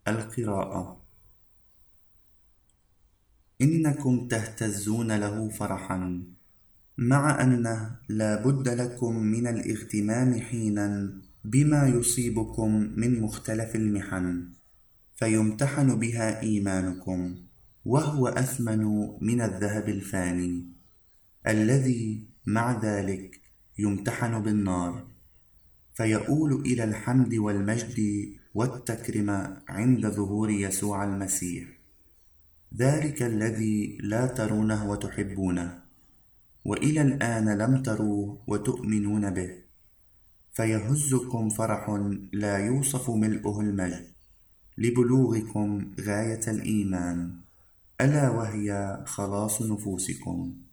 القراءة. إنكم تهتزون له فرحا، مع أنه لا بد لكم من الاغتمام حينا بما يصيبكم من مختلف المحن، فيمتحن بها إيمانكم، وهو أثمن من الذهب الفاني، الذي مع ذلك يمتحن بالنار، فيؤول إلى الحمد والمجد والتكريم عند ظهور يسوع المسيح، ذلك الذي لا ترونه وتحبونه، وإلى الآن لم تروه وتؤمنون به، فيهزكم فرح لا يوصف ملؤه المجد، لبلوغكم غاية الإيمان، ألا وهي خلاص نفوسكم.